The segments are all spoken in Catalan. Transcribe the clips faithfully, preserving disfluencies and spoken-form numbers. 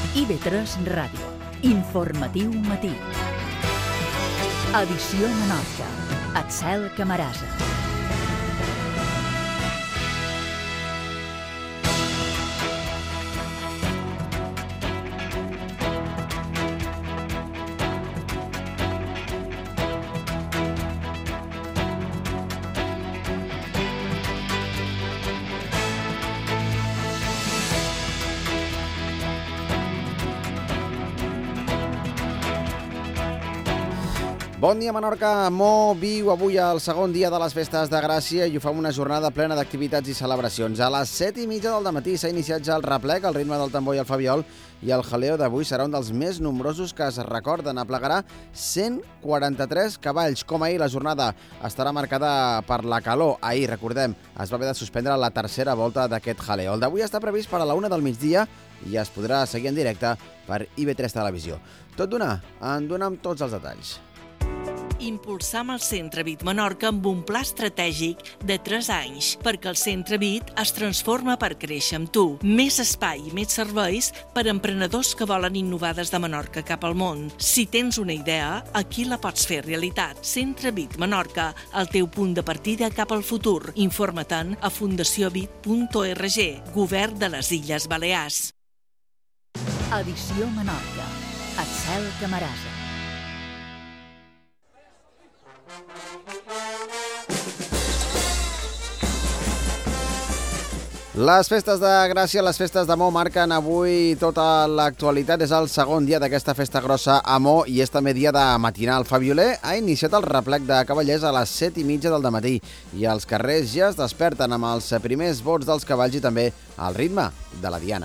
I V tres Ràdio. Informatiu matí. Edició Menorca. Axel Camarasa. Bon dia, Menorca. Mo viu avui el segon dia de les festes de Gràcia i ho fa amb una jornada plena d'activitats i celebracions. A les set i mitja del dematí s'ha iniciat ja el replec, el ritme del tambor i el fabiol, i el jaleo d'avui serà un dels més nombrosos que es recorden. Aplegarà cent quaranta-tres cavalls. Com ahir, la jornada estarà marcada per la calor. Ahir, recordem, es va haver de suspendre la tercera volta d'aquest jaleo. El d'avui està previst per a la una del migdia i es podrà seguir en directe per I V tres Televisió. Tot d'una, en donem tots els detalls. Impulsam el Centre Vit Menorca amb un pla estratègic de tres anys, perquè el Centre Vit es transforma per créixer amb tu. Més espai i més serveis per a emprenedors que volen innovar des de Menorca cap al món. Si tens una idea, aquí la pots fer realitat. Centre Vit Menorca, el teu punt de partida cap al futur. Informa-te'n a fundació vit punt org, Govern de les Illes Balears. Edició Menorca. Axel Camarasa. Les festes de Gràcia, les festes de Mo marquen avui tota l'actualitat. És el segon dia d'aquesta festa grossa a Mo i és també dia de matinal. Fabioler ha iniciat el replec de cavallers a les set i mitja del dematí i els carrers ja es desperten amb els primers bots dels cavalls i també el ritme de la diana.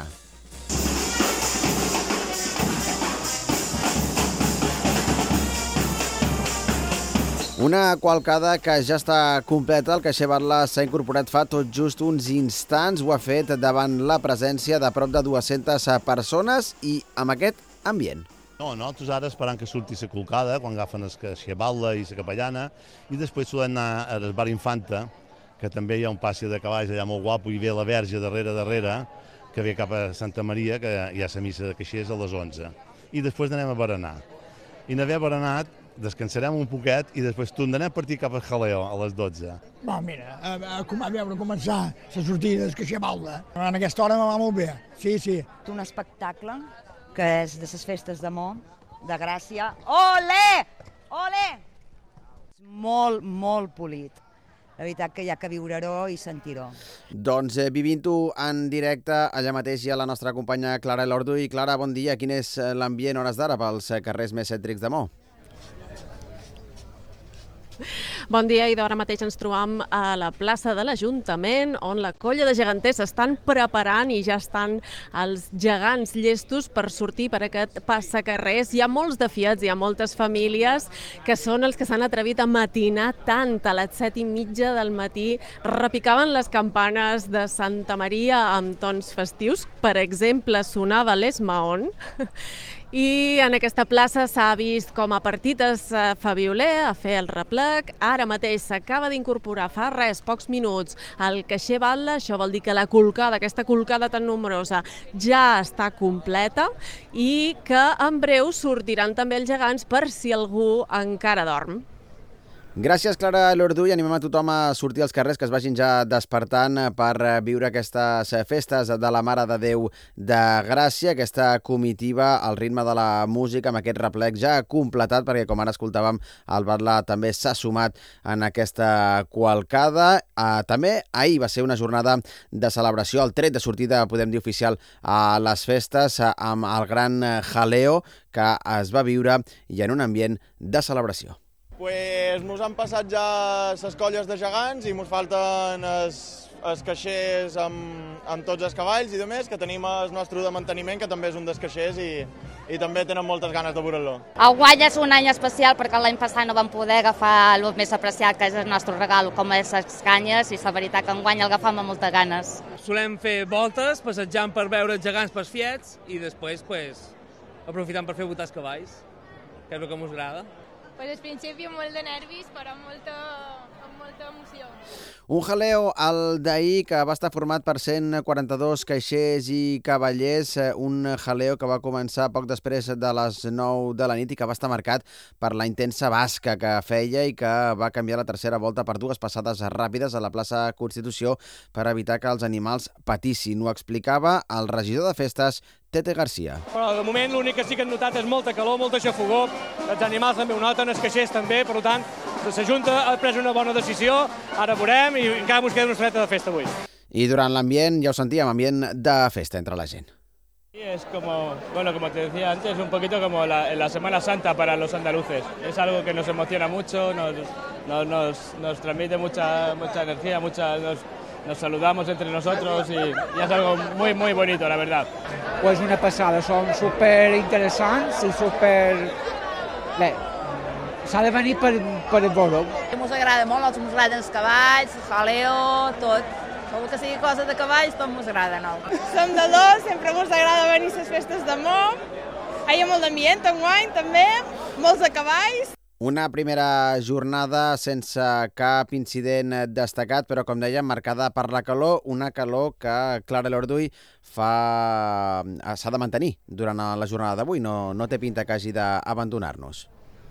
Una cavalcada que ja està completa. El caixer Batlle s'ha incorporat fa tot just uns instants. Ho ha fet davant la presència de prop de dues-centes persones i amb aquest ambient. No, nosaltres ara esperant que surti la colcada, quan agafen el caixer Batlle i la capellana, i després podem anar al bar Infanta, que també hi ha un passi de cavalls allà molt guapo, i ve la verge darrere, darrere, que ve cap a Santa Maria, que hi ha la missa de caixers a les onze. I després anem a berenar. I n'haver berenat, descansarem un poquet i després tornarem a partir cap al jaleo a les dotze. Bon, mira, a, a, a veure, començar la sortida del caixer Batlle. En aquesta hora me va molt bé, sí, sí. Un espectacle que és de les festes de Mo, de Gràcia. Olé! Olé! Molt, molt polit. La veritat que hi ha que viure-ho i sentir-ho. Doncs eh, vivint-ho en directe, allà mateix hi ha la nostra companya Clara Elordu. I Clara, bon dia. Quin és l'ambient hores d'ara pels carrers més cèntrics de Mo? Bon dia, i d'ara mateix ens trobam a la plaça de l'Ajuntament, on la colla de geganters estan preparant i ja estan els gegants llestos per sortir per aquest passacarrers. Hi ha molts defiats, hi ha moltes famílies que són els que s'han atrevit a matinar tant. A les set i mitja del matí repicaven les campanes de Santa Maria amb tons festius. Per exemple, sonava l'Esmaón. I en aquesta plaça s'ha vist com a partit es fa violer a fer el replec. Ara mateix s'acaba d'incorporar fa res, pocs minuts, el caixer Batlle. Això vol dir que la colcada, aquesta colcada tan numerosa, ja està completa i que en breu sortiran també els gegants per si algú encara dorm. Gràcies, Clara Elordu, i animem a tothom a sortir als carrers, que es vagin ja despertant per viure aquestes festes de la Mare de Déu de Gràcia, aquesta comitiva al ritme de la música, amb aquest replec ja completat, perquè com ara escoltàvem, el Batlle també s'ha sumat en aquesta cavalcada. També ahir va ser una jornada de celebració, el tret de sortida, podem dir, oficial a les festes, amb el gran jaleo que es va viure i en un ambient de celebració. Pues mos han passat ja les colles de gegants i mos falten els, els caixers amb, amb tots els cavalls i demés, que tenim el nostre de manteniment, que també és un dels caixers i, i també tenen moltes ganes de veure-lo. El guany és un any especial perquè l'any passat no vam poder agafar el més apreciat, que és el nostre regal, com és les canyes, i la veritat que enguany el agafam amb moltes ganes. Solem fer voltes, passejant per veure els gegants pels fiets i després pues, aprofitant per fer botar els cavalls, que és el que ens agrada. Pues al principi molt de nervis, però amb molta, amb molta emoció. Un jaleo, el d'ahir, que va estar format per cent quaranta-dos caixers i cavallers, un jaleo que va començar poc després de les nou de la nit i que va estar marcat per la intensa basca que feia i que va canviar la tercera volta per dues passades ràpides a la plaça Constitució per evitar que els animals patissin. Ho explicava el regidor de festes, Tete Garcia. Però de moment l'únic que sí que hem notat és molta calor, molta xafogor, els animals també ho noten, els caixers també, per tant, la Junta ha pres una bona decisió, ara veurem i encara ens queda una estoneta de festa avui. I durant l'ambient, ja ho sentíem, ambient de festa entre la gent. Sí, es como, bueno, como te decía antes, un poquito como la, la Semana Santa para los andaluces. Es algo que nos emociona mucho, nos, nos, nos, nos transmite mucha, mucha energía, mucha, nos, nos saludamos entre nosotros y, y es algo muy, muy bonito, la verdad. Pues una passada, són super interessants i super... Bé, s'ha de venir per, per veure-ho. Ens agrada molt, ens agraden els cavalls, el jaleo, tot. Tot que sigui cosa de cavalls, tot ens agrada, no? Som de dos, sempre ens agrada venir a les festes de Mo. Hi ha molt d'ambient, enguany, també, molts de cavalls. Una primera jornada sense cap incident destacat, però, com dèiem, marcada per la calor, una calor que Clara Elorduy fa... s'ha de mantenir durant la jornada d'avui, no, no té pinta que hagi d'abandonar-nos.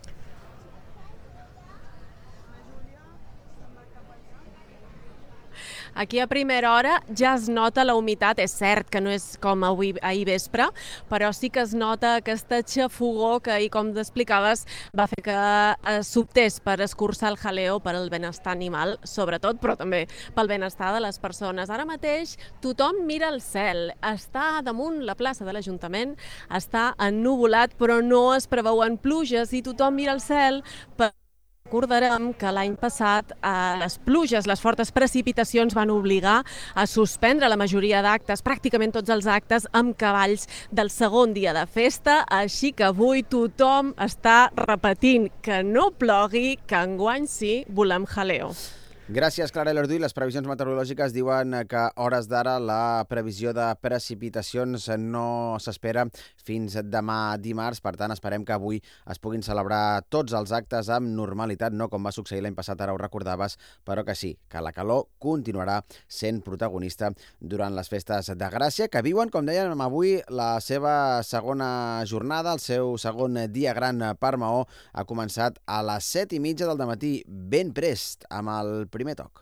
Aquí a primera hora ja es nota la humitat, és cert que no és com avui ahir vespre, però sí que es nota aquesta xafogor que ahir, com t'explicaves, va fer que s'optés per escurçar el jaleo per al benestar animal, sobretot, però també pel benestar de les persones. Ara mateix tothom mira el cel, està damunt la plaça de l'Ajuntament, està ennuvolat, però no es preveuen pluges i tothom mira el cel per... Recordarem que l'any passat eh, les pluges, les fortes precipitacions van obligar a suspendre la majoria d'actes, pràcticament tots els actes, amb cavalls del segon dia de festa, així que avui tothom està repetint que no plogui, que enguany sí volem jaleo. Gràcies, Clara Elorduy. Les previsions meteorològiques diuen que a hores d'ara la previsió de precipitacions no s'espera fins demà dimarts. Per tant, esperem que avui es puguin celebrar tots els actes amb normalitat, no com va succeir l'any passat, ara ho recordaves, però que sí, que la calor continuarà sent protagonista durant les festes de Gràcia, que viuen, com dèiem, avui la seva segona jornada, el seu segon dia gran per Maó. Ha començat a les set i mitja del dematí, ben prest, amb el primer toc.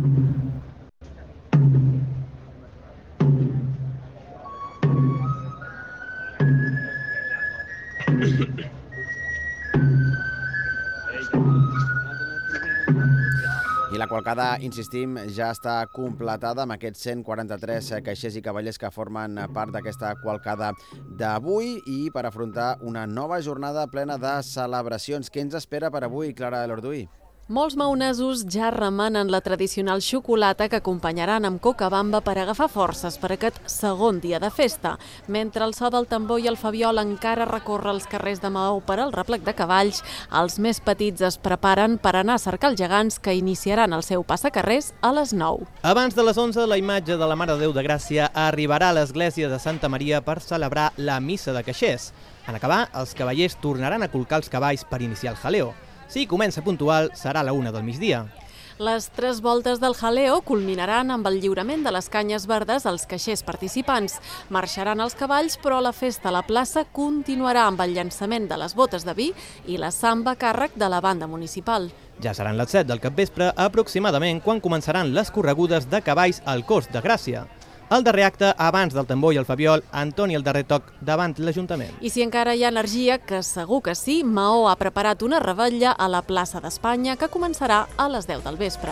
I la qualcada, insistim, ja està completada amb aquests cent quaranta-tres caixers i cavallers que formen part d'aquesta qualcada d'avui i per afrontar una nova jornada plena de celebracions. Què ens espera per avui, Clara Elorduy? Molts maonesos ja remanen la tradicional xocolata que acompanyaran amb coca bamba per agafar forces per aquest segon dia de festa. Mentre el so del tambor i el fabiol encara recorre els carrers de Maó per al replec de cavalls, els més petits es preparen per anar a cercar els gegants que iniciaran el seu passacarrers a les nou. Abans de les onze, la imatge de la Mare de Déu de Gràcia arribarà a l'església de Santa Maria per celebrar la missa de caixers. En acabar, els cavallers tornaran a colcar els cavalls per iniciar el jaleo. Si comença puntual, serà a la una del migdia. Les tres voltes del jaleo culminaran amb el lliurament de les canyes verdes als caixers participants. Marxaran els cavalls, però la festa a la plaça continuarà amb el llançament de les botes de vi i la samba a càrrec de la banda municipal. Ja seran les set del capvespre, aproximadament, quan començaran les corregudes de cavalls al Cos de Gràcia. El darrer acte, abans del tambor i el fabiol, Antoni el darrer toc davant l'Ajuntament. I si encara hi ha energia, que segur que sí, Maó ha preparat una revetlla a la plaça d'Espanya que començarà a les deu del vespre.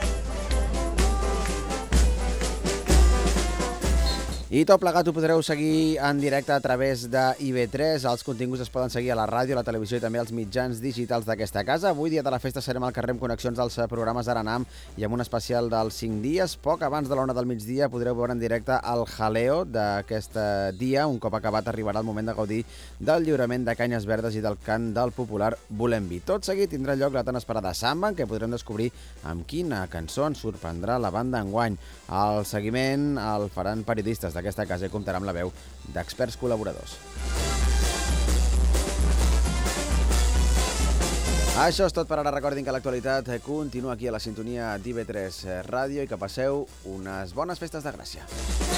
I tot plegat ho podreu seguir en directe a través de I V tres. Els continguts es poden seguir a la ràdio, a la televisió i també als mitjans digitals d'aquesta casa. Avui, dia de la festa, serem al carrer amb connexions dels programes d'Aranam i amb un especial dels cinc dies. Poc abans de l'una del migdia podreu veure en directe el jaleo d'aquest dia. Un cop acabat arribarà el moment de gaudir del lliurament de canyes verdes i del cant del popular Volem Vi. Tot seguit tindrà lloc la tan esperada samba, en què podrem descobrir amb quina cançó ens sorprendrà la banda enguany. El seguiment el faran periodistes d'aquesta casa i comptarà amb la veu d'experts col·laboradors. Això és tot per ara. Recordin que l'actualitat continua aquí a la sintonia d'I V tres Ràdio i que passeu unes bones festes de Gràcia.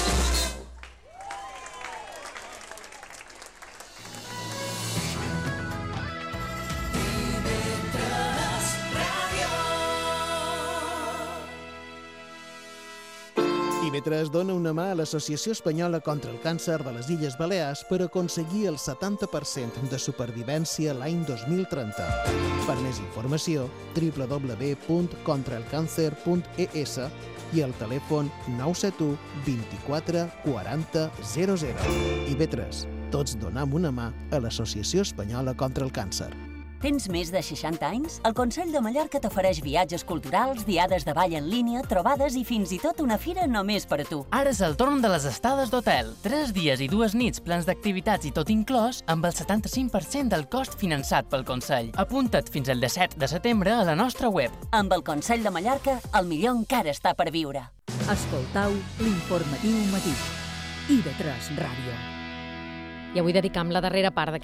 I V tres dona una mà a l'Associació Espanyola contra el Càncer de les Illes Balears per aconseguir el setanta per cent de supervivència l'any dos mil trenta. Per més informació, w w w punt contra el càncer punt e s i el telèfon nou set u vint-i-quatre quaranta zero zero. I V tres, tots donem una mà a l'Associació Espanyola contra el Càncer. Tens més de seixanta anys? El Consell de Mallorca t'ofereix viatges culturals, diades de ball en línia, trobades i fins i tot una fira només per a tu. Ara és el torn de les estades d'hotel. Tres dies i dues nits, plans d'activitats i tot inclòs, amb el setanta-cinc per cent del cost finançat pel Consell. Apunta't fins al disset de setembre a la nostra web. Amb el Consell de Mallorca, el millor encara està per viure. Escoltau l'informatiu matí. I V tres Ràdio. I avui dedicam la darrera part d'aquest